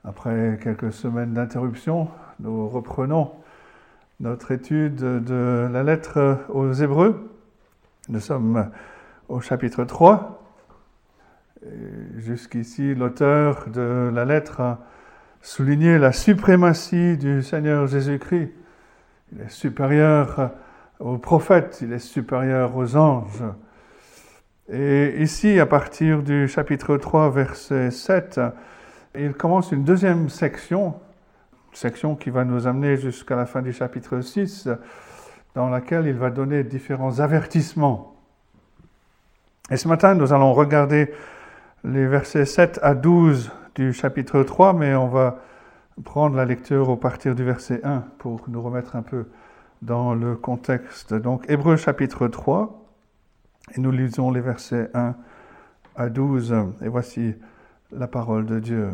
Après quelques semaines d'interruption, nous reprenons notre étude de la lettre aux Hébreux. Nous sommes au chapitre 3. Et jusqu'ici, l'auteur de la lettre a souligné la suprématie du Seigneur Jésus-Christ. Il est supérieur aux prophètes, il est supérieur aux anges. Et ici, à partir du chapitre 3, verset 7, il commence une deuxième section qui va nous amener jusqu'à la fin du chapitre 6, dans laquelle il va donner différents avertissements. Et ce matin, nous allons regarder les versets 7 à 12 du chapitre 3, mais on va prendre la lecture au partir du verset 1 pour nous remettre un peu dans le contexte. Donc, Hébreux chapitre 3, et nous lisons les versets 1 à 12, et voici la parole de Dieu.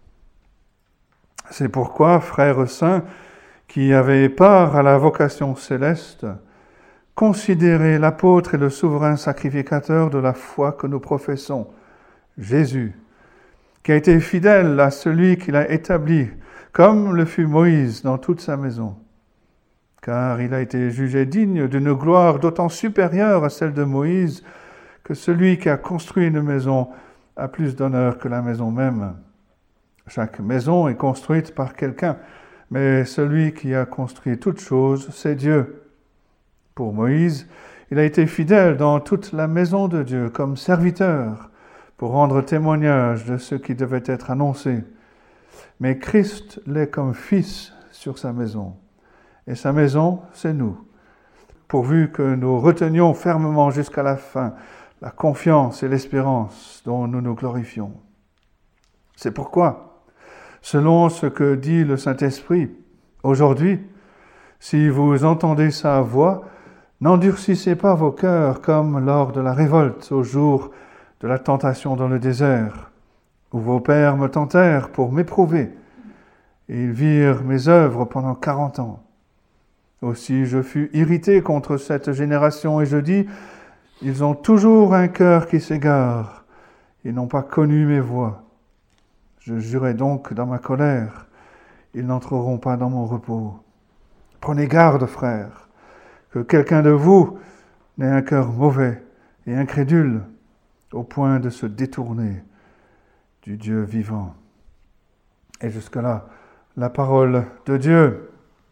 C'est pourquoi, frères saints, qui avaient part à la vocation céleste, considérez l'apôtre et le souverain sacrificateur de la foi que nous professons, Jésus, qui a été fidèle à celui qui l'a établi, comme le fut Moïse dans toute sa maison. Car il a été jugé digne d'une gloire d'autant supérieure à celle de Moïse que celui qui a construit une maison a plus d'honneur que la maison même. Chaque maison est construite par quelqu'un, mais celui qui a construit toute chose, c'est Dieu. Pour Moïse, il a été fidèle dans toute la maison de Dieu comme serviteur pour rendre témoignage de ce qui devait être annoncé. Mais Christ l'est comme fils sur sa maison. Et sa maison, c'est nous, pourvu que nous retenions fermement jusqu'à la fin la confiance et l'espérance dont nous nous glorifions. C'est pourquoi, selon ce que dit le Saint-Esprit, aujourd'hui, si vous entendez sa voix, n'endurcissez pas vos cœurs comme lors de la révolte au jour de la tentation dans le désert, où vos pères me tentèrent pour m'éprouver, et ils virent mes œuvres pendant 40 ans. Aussi je fus irrité contre cette génération et je dis, ils ont toujours un cœur qui s'égare, ils n'ont pas connu mes voies. Je jurai donc dans ma colère, ils n'entreront pas dans mon repos. Prenez garde, frères, que quelqu'un de vous n'ait un cœur mauvais et incrédule, au point de se détourner du Dieu vivant. Et jusque-là, la parole de Dieu.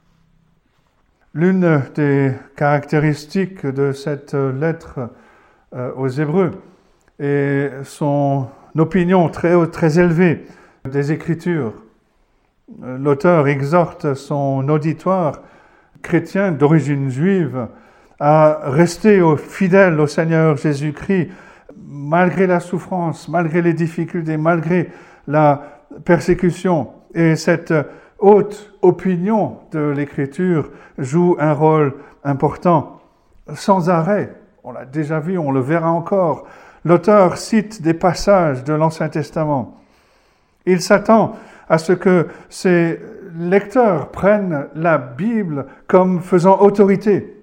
L'une des caractéristiques de cette lettre aux Hébreux est son opinion très élevée des Écritures. L'auteur exhorte son auditoire chrétien d'origine juive à rester fidèle au Seigneur Jésus-Christ malgré la souffrance, malgré les difficultés, malgré la persécution. Et cette haute opinion de l'Écriture joue un rôle important. Sans arrêt, on l'a déjà vu, on le verra encore, l'auteur cite des passages de l'Ancien Testament. Il s'attend à ce que ses lecteurs prennent la Bible comme faisant autorité.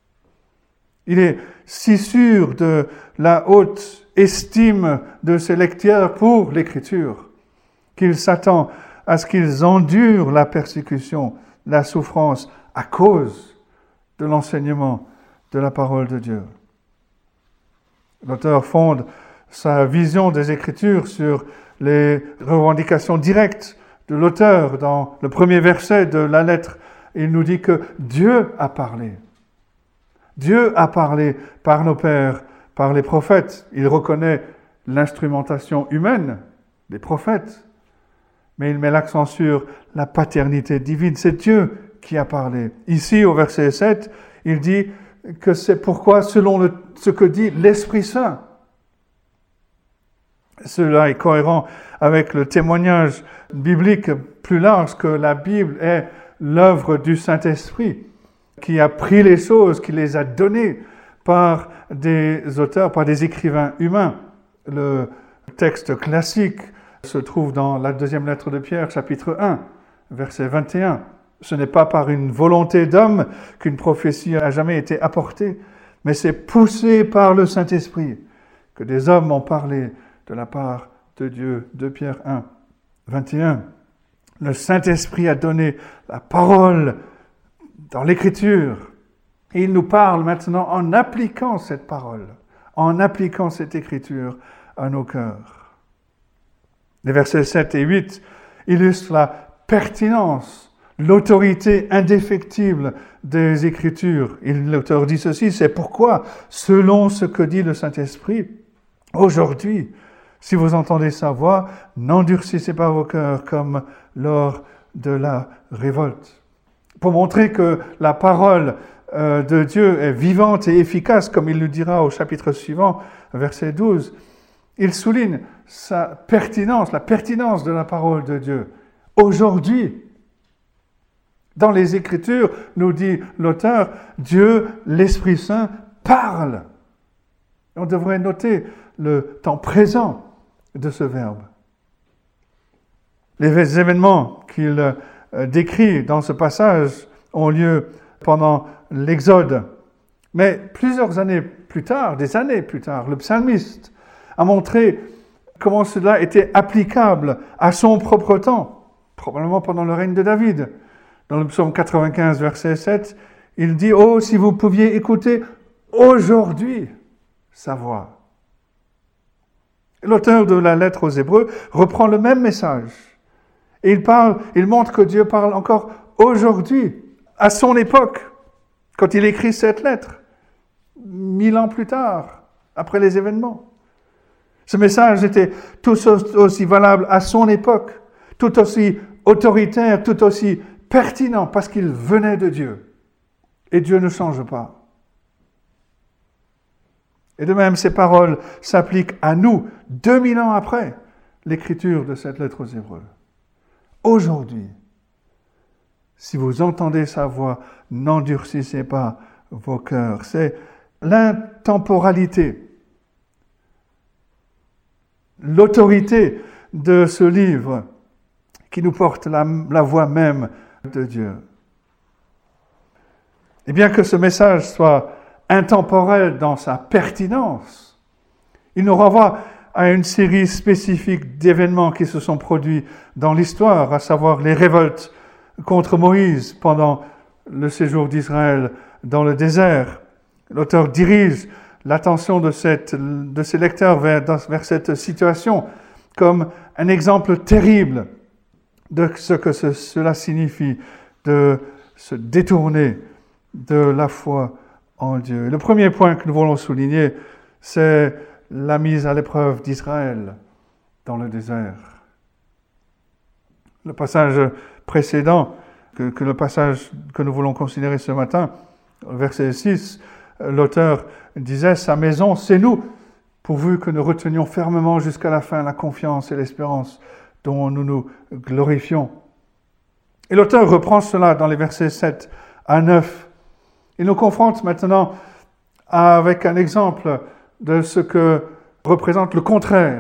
Il est si sûr de la haute estime de ses lecteurs pour l'Écriture qu'il s'attend à ce qu'ils endurent la persécution, la souffrance à cause de l'enseignement de la parole de Dieu. L'auteur fonde sa vision des Écritures sur les revendications directes de l'auteur. Dans le premier verset de la lettre, il nous dit que Dieu a parlé. Dieu a parlé par nos pères, par les prophètes. Il reconnaît l'instrumentation humaine des prophètes, mais il met l'accent sur la paternité divine. C'est Dieu qui a parlé. Ici, au verset 7, il dit que c'est pourquoi, selon ce que dit l'Esprit Saint. Cela est cohérent avec le témoignage biblique plus large que la Bible est l'œuvre du Saint-Esprit, qui a pris les choses, qui les a données par des auteurs, par des écrivains humains. Le texte classique se trouve dans la deuxième lettre de Pierre, chapitre 1, verset 21. Ce n'est pas par une volonté d'homme qu'une prophétie n'a jamais été apportée, mais c'est poussé par le Saint-Esprit que des hommes ont parlé de la part de Dieu. 2 Pierre 1, 21. Le Saint-Esprit a donné la parole dans l'Écriture. Et il nous parle maintenant en appliquant cette parole, en appliquant cette Écriture à nos cœurs. Les versets 7 et 8 illustrent la pertinence, l'autorité indéfectible des Écritures. Et l'auteur dit ceci, c'est pourquoi, selon ce que dit le Saint-Esprit, aujourd'hui, si vous entendez sa voix, n'endurcissez pas vos cœurs comme lors de la révolte. Pour montrer que la parole de Dieu est vivante et efficace, comme il le dira au chapitre suivant, verset 12, il souligne sa pertinence, la pertinence de la parole de Dieu. Aujourd'hui, dans les Écritures, nous dit l'auteur, Dieu, l'Esprit Saint, parle. On devrait noter le temps présent de ce verbe. Les événements qu'il décrit dans ce passage ont lieu pendant l'Exode. Mais plusieurs années plus tard, des années plus tard, le psalmiste a montré comment cela était applicable à son propre temps, probablement pendant le règne de David. Dans le psaume 95, verset 7, il dit « Oh, si vous pouviez écouter aujourd'hui sa voix ». L'auteur de la lettre aux Hébreux reprend le même message. Et il montre que Dieu parle encore aujourd'hui, à son époque, quand il écrit cette lettre, 1000 ans plus tard, après les événements. Ce message était tout aussi valable à son époque, tout aussi autoritaire, tout aussi pertinent, parce qu'il venait de Dieu. Et Dieu ne change pas. Et de même, ces paroles s'appliquent à nous, 2000 ans après l'écriture de cette lettre aux Hébreux. Aujourd'hui, si vous entendez sa voix, n'endurcissez pas vos cœurs. C'est l'intemporalité, l'autorité de ce livre qui nous porte la voix même de Dieu. Et bien que ce message soit intemporel dans sa pertinence, il nous renvoie à une série spécifique d'événements qui se sont produits dans l'histoire, à savoir les révoltes contre Moïse pendant le séjour d'Israël dans le désert. L'auteur dirige l'attention de ses lecteurs vers cette situation comme un exemple terrible de ce que cela signifie de se détourner de la foi en Dieu. Le premier point que nous voulons souligner, c'est la mise à l'épreuve d'Israël dans le désert. Le passage précédent, que le passage que nous voulons considérer ce matin, verset 6, l'auteur disait « Sa maison, c'est nous, pourvu que nous retenions fermement jusqu'à la fin la confiance et l'espérance dont nous nous glorifions. » Et l'auteur reprend cela dans les versets 7 à 9. Il nous confronte maintenant avec un exemple de ce que représente le contraire.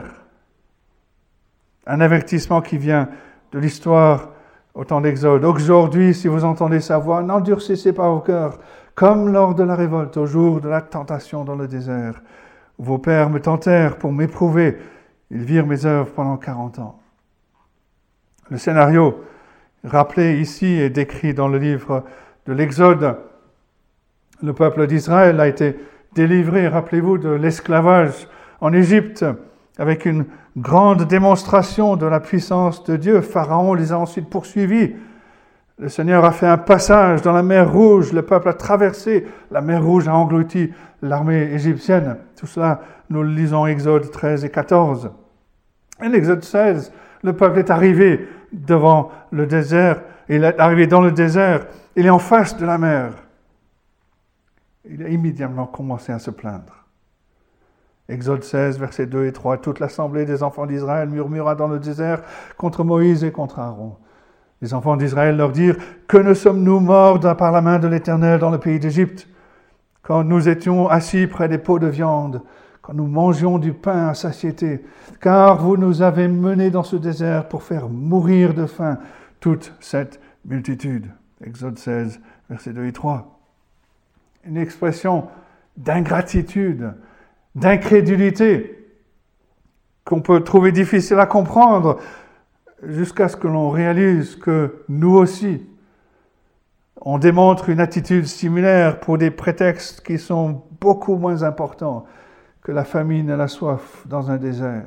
Un avertissement qui vient de l'histoire au temps d'Exode. « Aujourd'hui, si vous entendez sa voix, n'endurcissez pas vos cœurs, comme lors de la révolte, au jour de la tentation dans le désert. Vos pères me tentèrent pour m'éprouver. Ils virent mes œuvres pendant 40 ans. » Le scénario rappelé ici et décrit dans le livre de l'Exode. Le peuple d'Israël a été délivré, rappelez-vous, de l'esclavage en Égypte, avec une grande démonstration de la puissance de Dieu. Pharaon les a ensuite poursuivis. Le Seigneur a fait un passage dans la mer Rouge, le peuple a traversé, la mer Rouge a englouti l'armée égyptienne. Tout cela, nous le lisons Exode 13 et 14. En Exode 16, le peuple est arrivé devant le désert, il est arrivé dans le désert, il est en face de la mer. Il a immédiatement commencé à se plaindre. Exode 16, versets 2 et 3, « Toute l'assemblée des enfants d'Israël murmura dans le désert contre Moïse et contre Aaron. Les enfants d'Israël leur dirent, « Que ne sommes-nous morts par la main de l'Éternel dans le pays d'Égypte, quand nous étions assis près des pots de viande, quand nous mangions du pain à satiété, car vous nous avez menés dans ce désert pour faire mourir de faim toute cette multitude. » Exode 16, versets 2 et 3. Une expression d'ingratitude, d'incrédulité, qu'on peut trouver difficile à comprendre jusqu'à ce que l'on réalise que nous aussi, on démontre une attitude similaire pour des prétextes qui sont beaucoup moins importants que la famine et la soif dans un désert.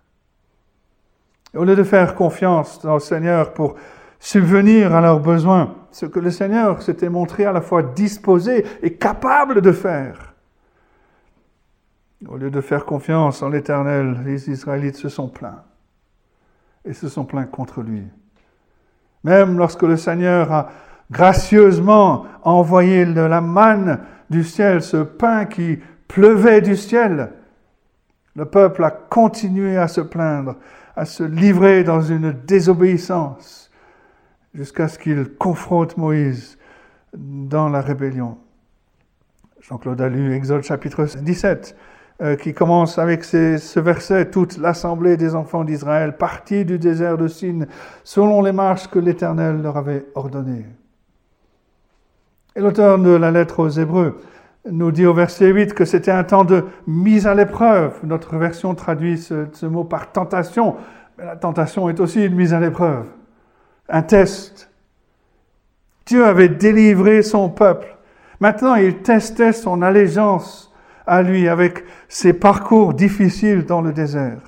Au lieu de faire confiance au Seigneur pour subvenir à leurs besoins, ce que le Seigneur s'était montré à la fois disposé et capable de faire, au lieu de faire confiance en l'Éternel, les Israélites se sont plaints. Et se sont plaints contre lui. Même lorsque le Seigneur a gracieusement envoyé de la manne du ciel, ce pain qui pleuvait du ciel, le peuple a continué à se plaindre, à se livrer dans une désobéissance, jusqu'à ce qu'il confronte Moïse dans la rébellion. Jean-Claude a lu Exode chapitre 17, qui commence avec ce verset: « Toute l'assemblée des enfants d'Israël partit du désert de Sin, selon les marches que l'Éternel leur avait ordonnées. » Et l'auteur de la lettre aux Hébreux nous dit au verset 8 que c'était un temps de mise à l'épreuve. Notre version traduit ce mot par tentation, mais la tentation est aussi une mise à l'épreuve, un test. Dieu avait délivré son peuple. Maintenant, il testait son allégeance à lui avec ses parcours difficiles dans le désert.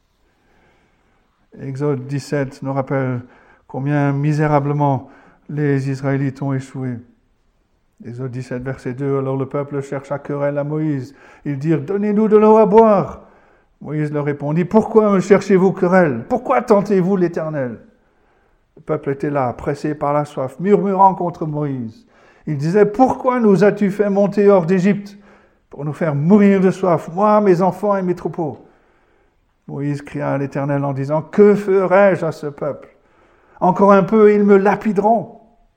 Exode 17 nous rappelle combien misérablement les Israélites ont échoué. Exode 17, verset 2, « Alors le peuple chercha querelle à Moïse. Ils dirent, « Donnez-nous de l'eau à boire. » Moïse leur répondit, « Pourquoi me cherchez-vous querelle? Pourquoi tentez-vous l'Éternel ?» Le peuple était là, pressé par la soif, murmurant contre Moïse. Il disait, « Pourquoi nous as-tu fait monter hors d'Égypte pour nous faire mourir de soif, moi, mes enfants et mes troupeaux ?» Moïse cria à l'Éternel en disant, « Que ferai-je à ce peuple? Encore un peu et ils me lapideront. »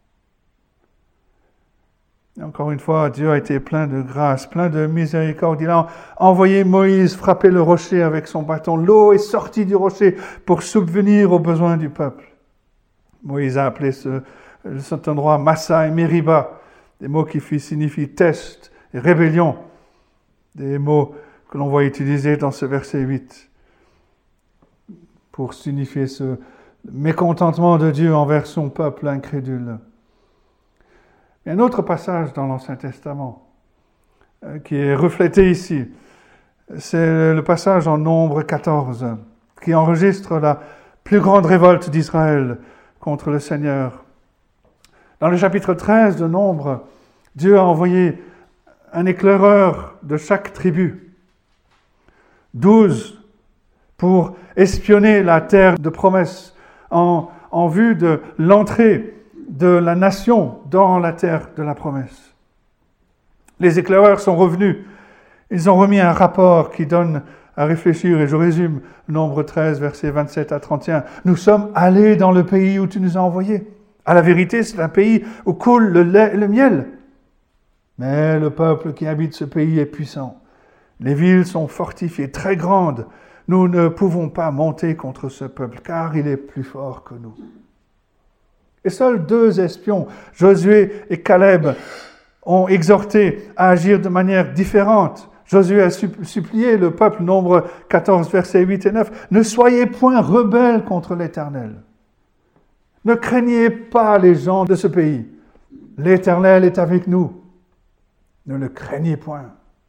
Et encore une fois, Dieu a été plein de grâce, plein de miséricorde. Il a envoyé Moïse frapper le rocher avec son bâton. L'eau est sortie du rocher pour subvenir aux besoins du peuple. Moïse a appelé cet endroit Massa et Meriba, des mots qui signifient test et rébellion, des mots que l'on voit utiliser dans ce verset 8 pour signifier ce mécontentement de Dieu envers son peuple incrédule. Il y a un autre passage dans l'Ancien Testament qui est reflété ici. C'est le passage en Nombre 14 qui enregistre la plus grande révolte d'Israël contre le Seigneur. Dans le chapitre 13 de Nombre, Dieu a envoyé un éclaireur de chaque tribu, 12, pour espionner la terre de promesse en vue de l'entrée de la nation dans la terre de la promesse. Les éclaireurs sont revenus. Ils ont remis un rapport qui donne à réfléchir, et je résume, Nombre 13, versets 27 à 31. « Nous sommes allés dans le pays où tu nous as envoyés. À la vérité, c'est un pays où coule le lait et le miel. Mais le peuple qui habite ce pays est puissant. Les villes sont fortifiées, très grandes. Nous ne pouvons pas monter contre ce peuple, car il est plus fort que nous. » Et seuls 2 espions, Josué et Caleb, ont exhorté à agir de manière différente. Josué a supplié le peuple, Nombre 14, versets 8 et 9, « Ne soyez point rebelles contre l'Éternel. Ne craignez pas les gens de ce pays. L'Éternel est avec nous. Ne le craignez point. »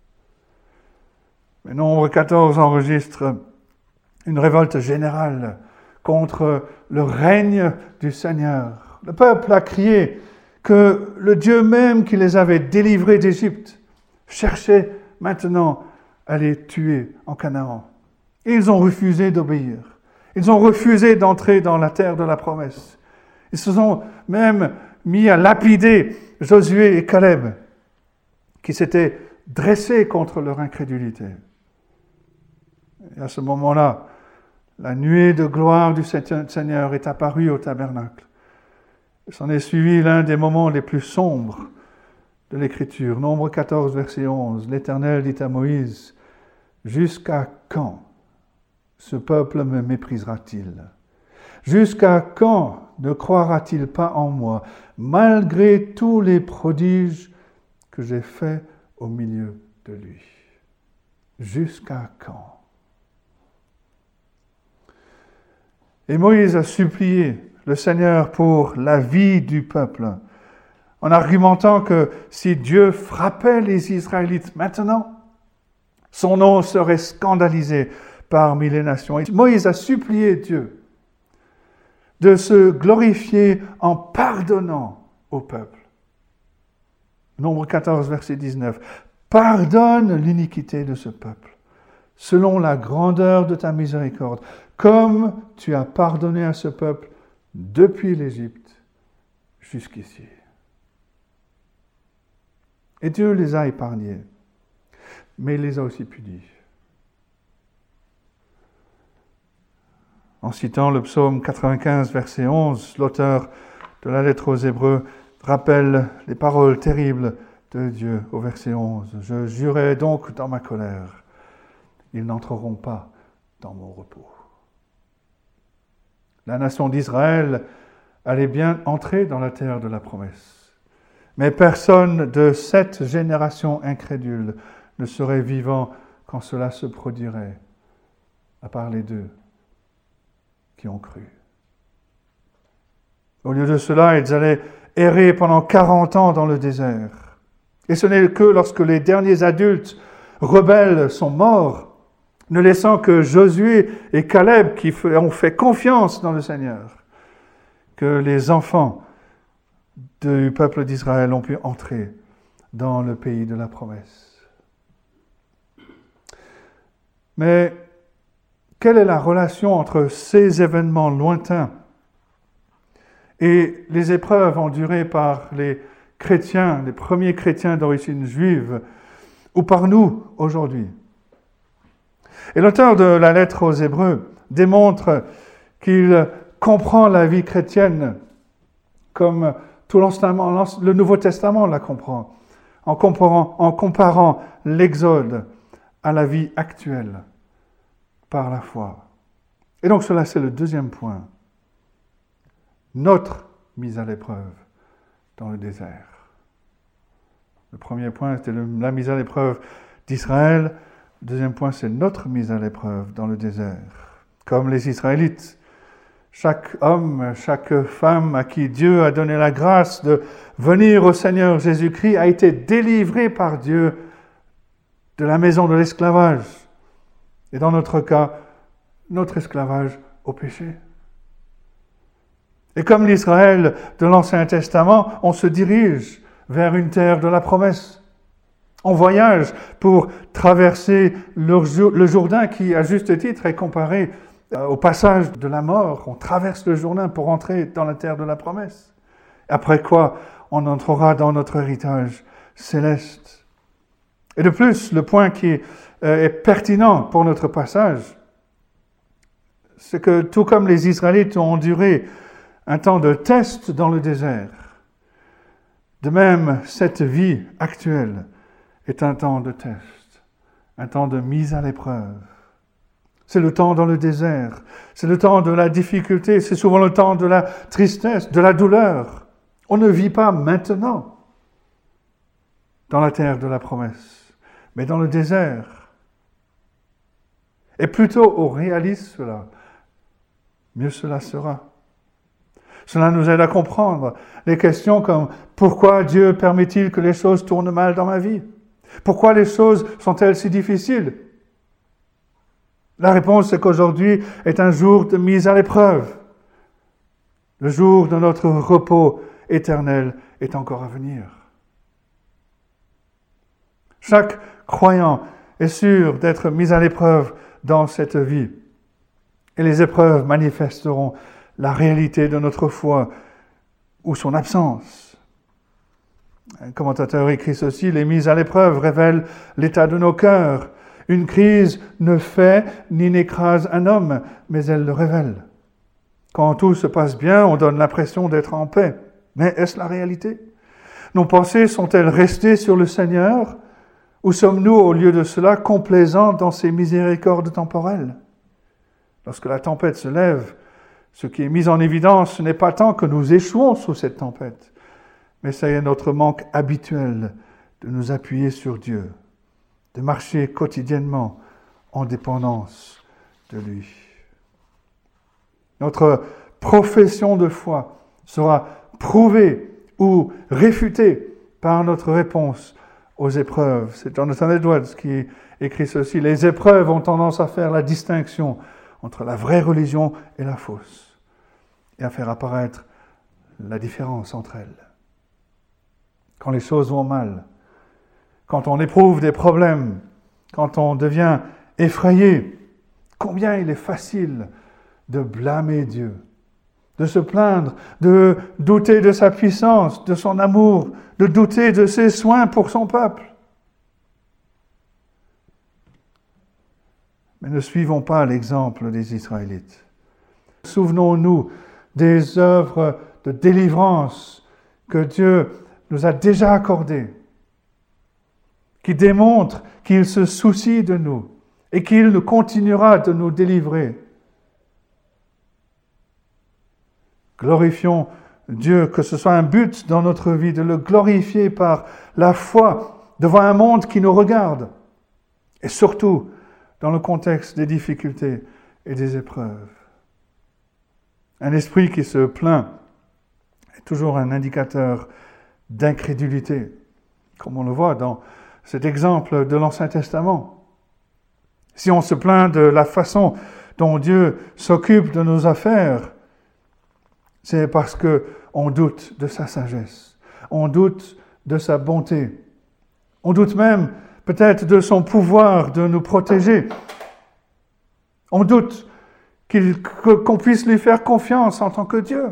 Mais Nombre 14 enregistre une révolte générale contre le règne du Seigneur. Le peuple a crié que le Dieu même qui les avait délivrés d'Égypte cherchait maintenant à les tuer en Canaan. Et ils ont refusé d'obéir. Ils ont refusé d'entrer dans la terre de la promesse. Ils se sont même mis à lapider Josué et Caleb, qui s'étaient dressés contre leur incrédulité. Et à ce moment-là, la nuée de gloire du Seigneur est apparue au tabernacle. S'en est suivi l'un des moments les plus sombres de l'Écriture. Nombre 14, verset 11. L'Éternel dit à Moïse, « Jusqu'à quand ce peuple me méprisera-t-il? Jusqu'à quand ne croira-t-il pas en moi, malgré tous les prodiges que j'ai faits au milieu de lui? » Jusqu'à quand? Et Moïse a supplié le Seigneur pour la vie du peuple, en argumentant que si Dieu frappait les Israélites maintenant, son nom serait scandalisé parmi les nations. Et Moïse a supplié Dieu de se glorifier en pardonnant au peuple. Nombre 14, verset 19. Pardonne l'iniquité de ce peuple, selon la grandeur de ta miséricorde, comme tu as pardonné à ce peuple depuis l'Égypte jusqu'ici. Et Dieu les a épargnés, mais il les a aussi punis. En citant le psaume 95, verset 11, l'auteur de la lettre aux Hébreux rappelle les paroles terribles de Dieu au verset 11. « Je jurai donc dans ma colère, ils n'entreront pas dans mon repos. » La nation d'Israël allait bien entrer dans la terre de la promesse. Mais personne de cette génération incrédule ne serait vivant quand cela se produirait, à part les deux qui ont cru. Au lieu de cela, ils allaient errer pendant 40 ans dans le désert. Et ce n'est que lorsque les derniers adultes rebelles sont morts, ne laissant que Josué et Caleb qui ont fait confiance dans le Seigneur, que les enfants du peuple d'Israël ont pu entrer dans le pays de la promesse. Mais quelle est la relation entre ces événements lointains et les épreuves endurées par les chrétiens, les premiers chrétiens d'origine juive, ou par nous aujourd'hui? Et l'auteur de la lettre aux Hébreux démontre qu'il comprend la vie chrétienne comme tout le Nouveau Testament la comprend, en comparant l'Exode à la vie actuelle par la foi. Et donc cela, c'est le deuxième point. Notre mise à l'épreuve dans le désert. Le premier point, c'était la mise à l'épreuve d'Israël. Le deuxième point, c'est notre mise à l'épreuve dans le désert. Comme les Israélites, chaque homme, chaque femme à qui Dieu a donné la grâce de venir au Seigneur Jésus-Christ a été délivré par Dieu de la maison de l'esclavage. Et dans notre cas, notre esclavage au péché. Et comme l'Israël de l'Ancien Testament, on se dirige vers une terre de la promesse. On voyage pour traverser le Jourdain qui, à juste titre, est comparé au passage de la mort. On traverse le Jourdain pour entrer dans la terre de la promesse. Après quoi, on entrera dans notre héritage céleste. Et de plus, le point qui est pertinent pour notre passage, c'est que tout comme les Israélites ont enduré un temps de test dans le désert, de même, cette vie actuelle est un temps de test, un temps de mise à l'épreuve. C'est le temps dans le désert, c'est le temps de la difficulté, c'est souvent le temps de la tristesse, de la douleur. On ne vit pas maintenant dans la terre de la promesse, mais dans le désert. Et plutôt on réalise cela, mieux cela sera. Cela nous aide à comprendre les questions comme « Pourquoi Dieu permet-il que les choses tournent mal dans ma vie? Pourquoi les choses sont-elles si difficiles ?» La réponse est qu'aujourd'hui est un jour de mise à l'épreuve. Le jour de notre repos éternel est encore à venir. Chaque croyant est sûr d'être mis à l'épreuve dans cette vie. Et les épreuves manifesteront la réalité de notre foi ou son absence. Un commentateur écrit ceci: les mises à l'épreuve révèlent l'état de nos cœurs. Une crise ne fait ni n'écrase un homme, mais elle le révèle. Quand tout se passe bien, on donne l'impression d'être en paix. Mais est-ce la réalité? Nos pensées sont-elles restées sur le Seigneur, ou sommes-nous, au lieu de cela, complaisants dans ses miséricordes temporelles? Lorsque la tempête se lève, ce qui est mis en évidence, ce n'est pas tant que nous échouons sous cette tempête, mais c'est notre manque habituel de nous appuyer sur Dieu, de marcher quotidiennement en dépendance de lui. Notre profession de foi sera prouvée ou réfutée par notre réponse aux épreuves. C'est Jonathan Edwards qui écrit ceci. Les épreuves ont tendance à faire la distinction entre la vraie religion et la fausse, et à faire apparaître la différence entre elles. Quand les choses vont mal, quand on éprouve des problèmes, quand on devient effrayé, combien il est facile de blâmer Dieu, de se plaindre, de douter de sa puissance, de son amour, de douter de ses soins pour son peuple. Mais ne suivons pas l'exemple des Israélites. Souvenons-nous des œuvres de délivrance que Dieu nous a déjà accordées, qui démontrent qu'il se soucie de nous et qu'il continuera de nous délivrer. Glorifions Dieu, que ce soit un but dans notre vie, de le glorifier par la foi devant un monde qui nous regarde, et surtout dans le contexte des difficultés et des épreuves. Un esprit qui se plaint est toujours un indicateur d'incrédulité, comme on le voit dans cet exemple de l'Ancien Testament. Si on se plaint de la façon dont Dieu s'occupe de nos affaires, c'est parce qu'on doute de sa sagesse, on doute de sa bonté, on doute même peut-être de son pouvoir de nous protéger. On doute qu'on puisse lui faire confiance en tant que Dieu.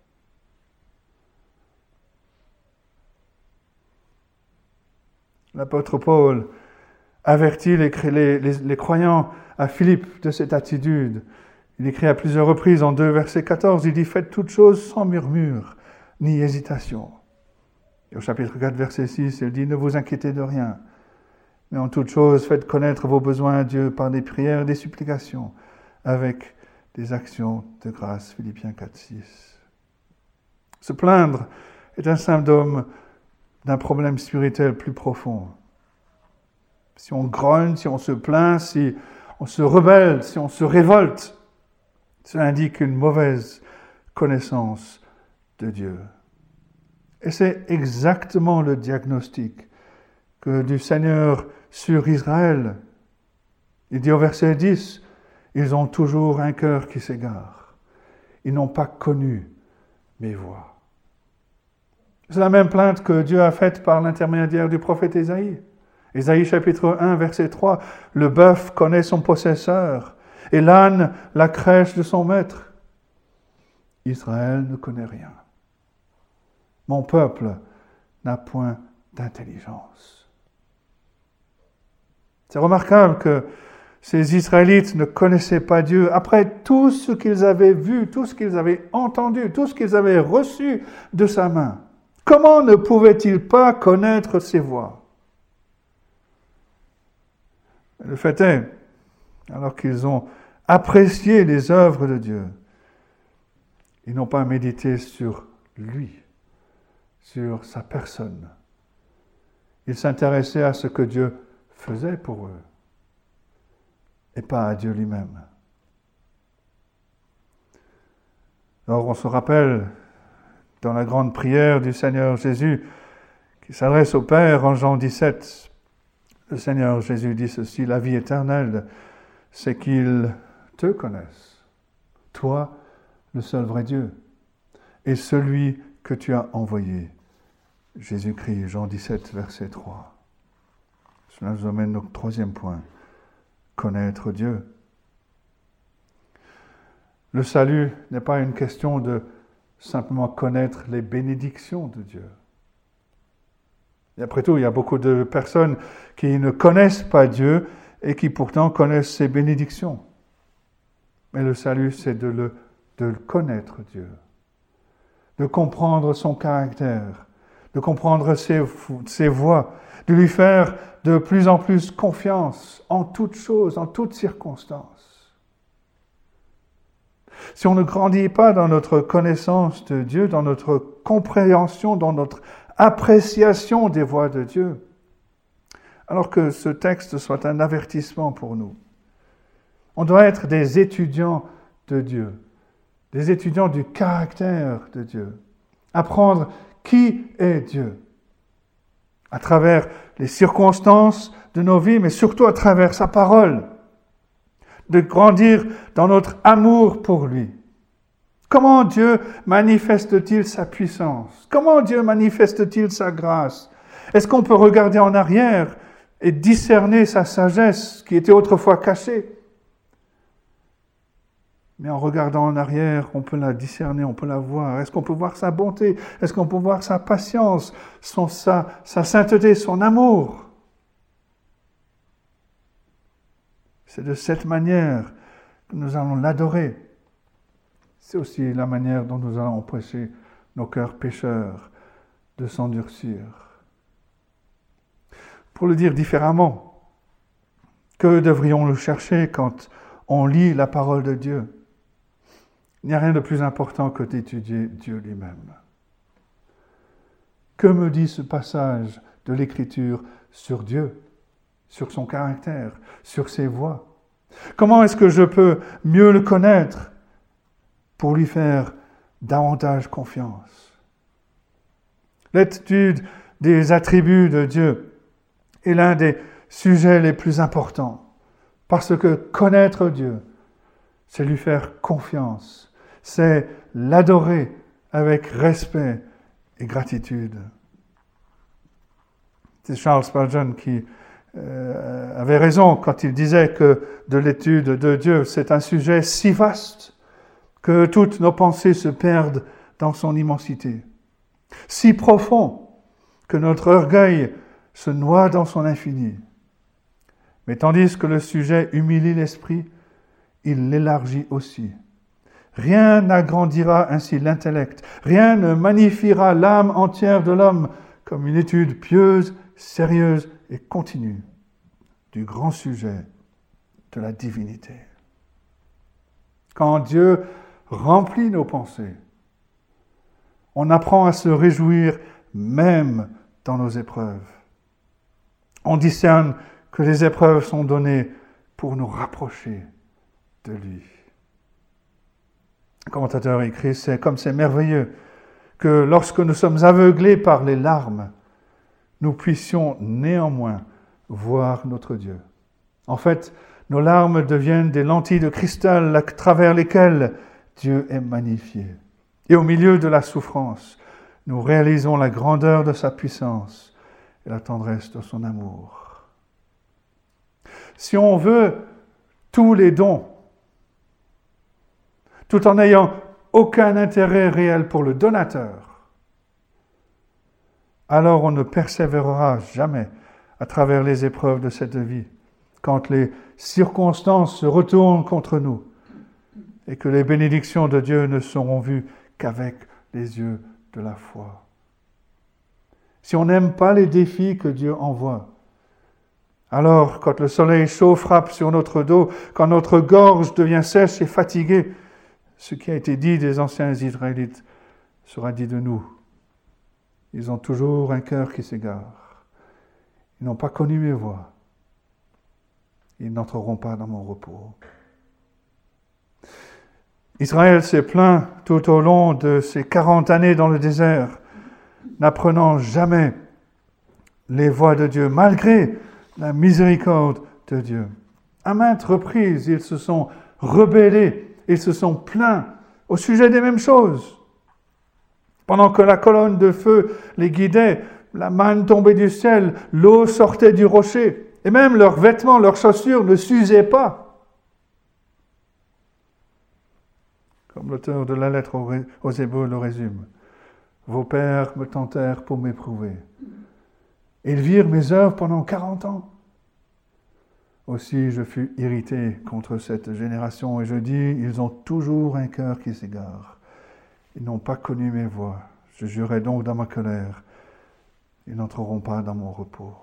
L'apôtre Paul avertit les croyants à Philippe de cette attitude. Il écrit à plusieurs reprises en 2 versets 14, il dit « Faites toutes choses sans murmure ni hésitation ». Et au chapitre 4, verset 6, il dit « Ne vous inquiétez de rien, mais en toute chose, faites connaître vos besoins à Dieu par des prières, des supplications, avec des actions de grâce. » Philippiens 4, 6. Se plaindre est un symptôme d'un problème spirituel plus profond. Si on grogne, si on se plaint, si on se rebelle, si on se révolte, cela indique une mauvaise connaissance de Dieu. Et c'est exactement le diagnostic que du Seigneur sur Israël. Il dit au verset 10, « Ils ont toujours un cœur qui s'égare. Ils n'ont pas connu mes voies. » C'est la même plainte que Dieu a faite par l'intermédiaire du prophète Ésaïe. Ésaïe chapitre 1, verset 3, « Le bœuf connaît son possesseur, et l'âne la crèche de son maître. Israël ne connaît rien. Mon peuple n'a point d'intelligence. » C'est remarquable que ces Israélites ne connaissaient pas Dieu. Après tout ce qu'ils avaient vu, tout ce qu'ils avaient entendu, tout ce qu'ils avaient reçu de sa main, comment ne pouvaient-ils pas connaître ses voies? Le fait est, alors qu'ils ont apprécié les œuvres de Dieu, ils n'ont pas médité sur lui, sur sa personne. Ils s'intéressaient à ce que Dieu faisait pour eux, et pas à Dieu lui-même. Alors on se rappelle dans la grande prière du Seigneur Jésus qui s'adresse au Père en Jean 17, le Seigneur Jésus dit ceci, « La vie éternelle, c'est qu'ils te connaissent, toi, le seul vrai Dieu, et celui que tu as envoyé, Jésus-Christ. » Jean 17, verset 3. Cela nous amène au troisième point, connaître Dieu. Le salut n'est pas une question de simplement connaître les bénédictions de Dieu. Et après tout, il y a beaucoup de personnes qui ne connaissent pas Dieu et qui pourtant connaissent ses bénédictions. Mais le salut, c'est de connaître Dieu, de comprendre son caractère, de comprendre ses voies, de lui faire de plus en plus confiance en toutes choses, en toutes circonstances. Si on ne grandit pas dans notre connaissance de Dieu, dans notre compréhension, dans notre appréciation des voies de Dieu, alors que ce texte soit un avertissement pour nous. On doit être des étudiants de Dieu, des étudiants du caractère de Dieu. Apprendre qui est Dieu. À travers les circonstances de nos vies, mais surtout à travers sa parole. De grandir dans notre amour pour lui. Comment Dieu manifeste-t-il sa puissance? Comment Dieu manifeste-t-il sa grâce? Est-ce qu'on peut regarder en arrière et discerner sa sagesse qui était autrefois cachée? Mais en regardant en arrière, on peut la discerner, on peut la voir. Est-ce qu'on peut voir sa bonté? Est-ce qu'on peut voir sa patience, sa sainteté, son amour? C'est de cette manière que nous allons l'adorer. C'est aussi la manière dont nous allons empêcher nos cœurs pécheurs de s'endurcir. Pour le dire différemment, que devrions-nous chercher quand on lit la parole de Dieu? Il n'y a rien de plus important que d'étudier Dieu lui-même. Que me dit ce passage de l'Écriture sur Dieu, sur son caractère, sur ses voies? Comment est-ce que je peux mieux le connaître pour lui faire davantage confiance? L'étude des attributs de Dieu est l'un des sujets les plus importants, parce que connaître Dieu, c'est lui faire confiance, c'est l'adorer avec respect et gratitude. C'est Charles Spurgeon qui avait raison quand il disait que de l'étude de Dieu, c'est un sujet si vaste que toutes nos pensées se perdent dans son immensité, si profond que notre orgueil se noie dans son infini. Mais tandis que le sujet humilie l'esprit, il l'élargit aussi. Rien n'agrandira ainsi l'intellect, rien ne magnifiera l'âme entière de l'homme comme une étude pieuse, sérieuse et continue du grand sujet de la divinité. Quand Dieu remplit nos pensées, on apprend à se réjouir même dans nos épreuves. On discerne que les épreuves sont données pour nous rapprocher de lui. Le commentateur écrit, c'est comme c'est merveilleux que lorsque nous sommes aveuglés par les larmes, nous puissions néanmoins voir notre Dieu. En fait, nos larmes deviennent des lentilles de cristal à travers lesquelles Dieu est magnifié. Et au milieu de la souffrance, nous réalisons la grandeur de sa puissance et la tendresse de son amour. Si on veut tous les dons, tout en n'ayant aucun intérêt réel pour le donateur, alors on ne persévérera jamais à travers les épreuves de cette vie, quand les circonstances se retournent contre nous et que les bénédictions de Dieu ne seront vues qu'avec les yeux de la foi. Si on n'aime pas les défis que Dieu envoie, alors quand le soleil chaud frappe sur notre dos, quand notre gorge devient sèche et fatiguée, ce qui a été dit des anciens Israélites sera dit de nous. Ils ont toujours un cœur qui s'égare. Ils n'ont pas connu mes voies. Ils n'entreront pas dans mon repos. Israël s'est plaint tout au long de ces 40 années dans le désert, n'apprenant jamais les voies de Dieu, malgré la miséricorde de Dieu. À maintes reprises, ils se sont rebellés, ils se sont plaints au sujet des mêmes choses. Pendant que la colonne de feu les guidait, la manne tombait du ciel, l'eau sortait du rocher, et même leurs vêtements, leurs chaussures ne s'usaient pas. Comme l'auteur de la lettre aux Hébreux le résume. Vos pères me tentèrent pour m'éprouver. Ils virent mes œuvres pendant 40 ans. Aussi je fus irrité contre cette génération et je dis, ils ont toujours un cœur qui s'égare. Ils n'ont pas connu mes voies. Je jurai donc dans ma colère. Ils n'entreront pas dans mon repos.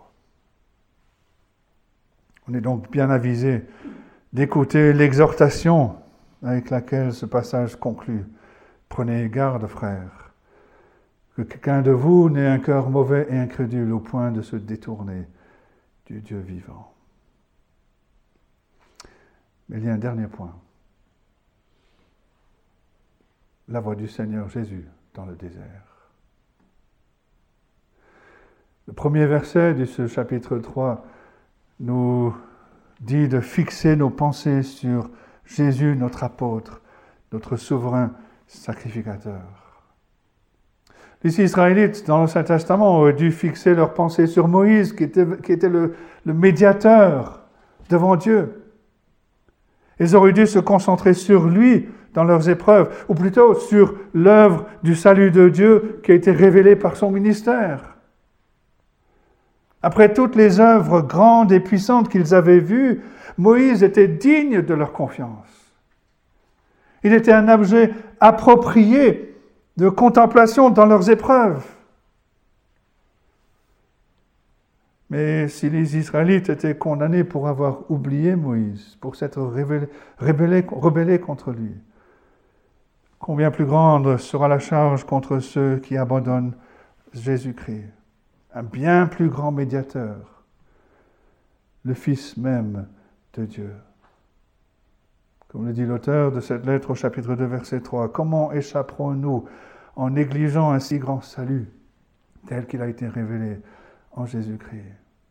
On est donc bien avisé d'écouter l'exhortation avec laquelle ce passage conclut. Prenez garde, frères, que quelqu'un de vous n'ait un cœur mauvais et incrédule au point de se détourner du Dieu vivant. Mais il y a un dernier point. la voix du Seigneur Jésus dans le désert. Le premier verset de ce chapitre 3 nous dit de fixer nos pensées sur Jésus, notre apôtre, notre souverain sacrificateur. Les Israélites, dans l'Ancien Testament, auraient dû fixer leurs pensées sur Moïse, qui était le médiateur devant Dieu. Ils auraient dû se concentrer sur lui dans leurs épreuves, ou plutôt sur l'œuvre du salut de Dieu qui a été révélée par son ministère. Après toutes les œuvres grandes et puissantes qu'ils avaient vues, Moïse était digne de leur confiance. Il était un objet approprié de contemplation dans leurs épreuves. Mais si les Israélites étaient condamnés pour avoir oublié Moïse, pour s'être rebellés contre lui, combien plus grande sera la charge contre ceux qui abandonnent Jésus-Christ, un bien plus grand médiateur, le Fils même de Dieu. Comme le dit l'auteur de cette lettre au chapitre 2, verset 3, « Comment échapperons-nous en négligeant un si grand salut tel qu'il a été révélé en Jésus-Christ ?»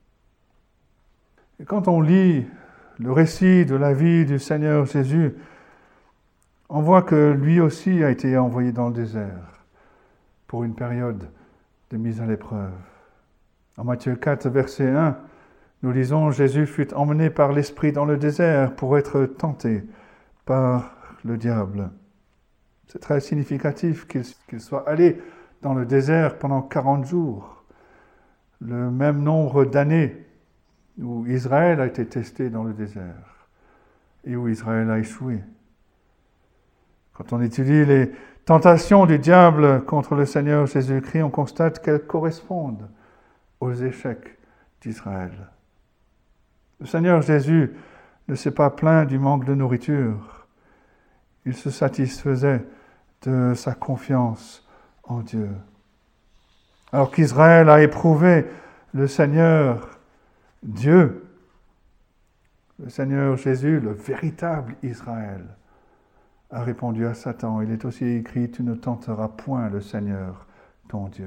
Et quand on lit le récit de la vie du Seigneur Jésus, on voit que lui aussi a été envoyé dans le désert pour une période de mise à l'épreuve. En Matthieu 4, verset 1, nous lisons « Jésus fut emmené par l'Esprit dans le désert pour être tenté par le diable. » C'est très significatif qu'il soit allé dans le désert pendant 40 jours, le même nombre d'années où Israël a été testé dans le désert et où Israël a échoué. Quand on étudie les tentations du diable contre le Seigneur Jésus-Christ, on constate qu'elles correspondent aux échecs d'Israël. Le Seigneur Jésus ne s'est pas plaint du manque de nourriture. Il se satisfaisait de sa confiance en Dieu. Alors qu'Israël a éprouvé le Seigneur Dieu, le Seigneur Jésus, le véritable Israël, a répondu à Satan. Il est aussi écrit « Tu ne tenteras point le Seigneur, ton Dieu ».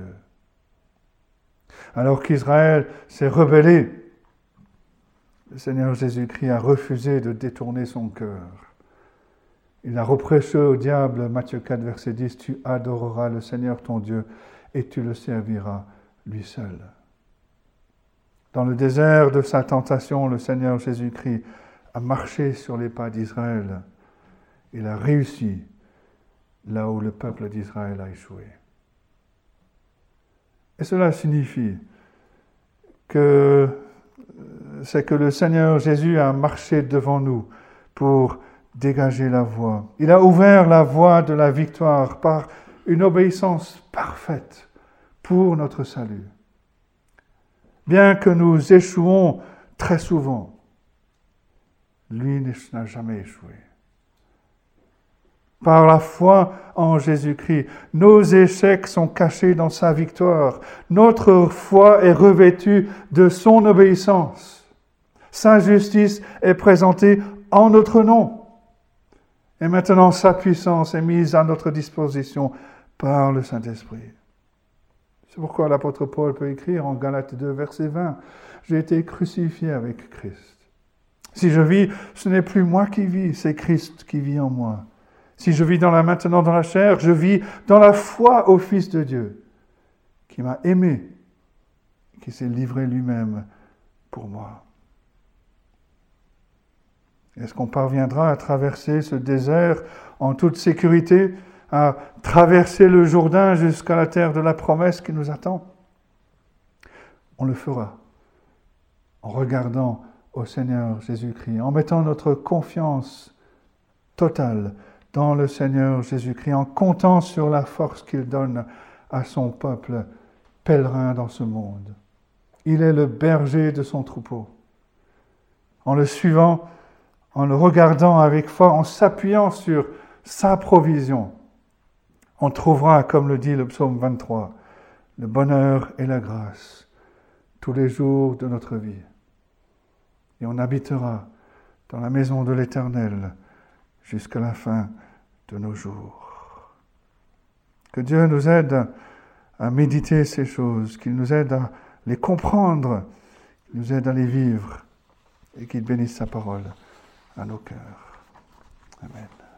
Alors qu'Israël s'est rebellé, le Seigneur Jésus-Christ a refusé de détourner son cœur. Il a reproché au diable, Matthieu 4, verset 10, « Tu adoreras le Seigneur ton Dieu et tu le serviras lui seul. » Dans le désert de sa tentation, le Seigneur Jésus-Christ a marché sur les pas d'Israël. Il a réussi là où le peuple d'Israël a échoué. Et cela signifie que c'est que le Seigneur Jésus a marché devant nous pour dégager la voie. Il a ouvert la voie de la victoire par une obéissance parfaite pour notre salut. Bien que nous échouons très souvent, lui n'a jamais échoué. Par la foi en Jésus-Christ, nos échecs sont cachés dans sa victoire. Notre foi est revêtue de son obéissance. Sa justice est présentée en notre nom. Et maintenant, sa puissance est mise à notre disposition par le Saint-Esprit. C'est pourquoi l'apôtre Paul peut écrire en Galates 2, verset 20, « J'ai été crucifié avec Christ. Si je vis, ce n'est plus moi qui vis, c'est Christ qui vit en moi. Si je vis maintenant dans la chair, je vis dans la foi au Fils de Dieu, qui m'a aimé, qui s'est livré lui-même pour moi. » Est-ce qu'on parviendra à traverser ce désert en toute sécurité, à traverser le Jourdain jusqu'à la terre de la promesse qui nous attend? On le fera en regardant au Seigneur Jésus-Christ, en mettant notre confiance totale dans le Seigneur Jésus-Christ, en comptant sur la force qu'il donne à son peuple pèlerin dans ce monde. Il est le berger de son troupeau. En le suivant, en le regardant avec foi, en s'appuyant sur sa provision, on trouvera, comme le dit le psaume 23, le bonheur et la grâce tous les jours de notre vie. Et on habitera dans la maison de l'Éternel jusqu'à la fin de nos jours. Que Dieu nous aide à méditer ces choses, qu'il nous aide à les comprendre, qu'il nous aide à les vivre et qu'il bénisse sa parole à nos cœurs. Amen.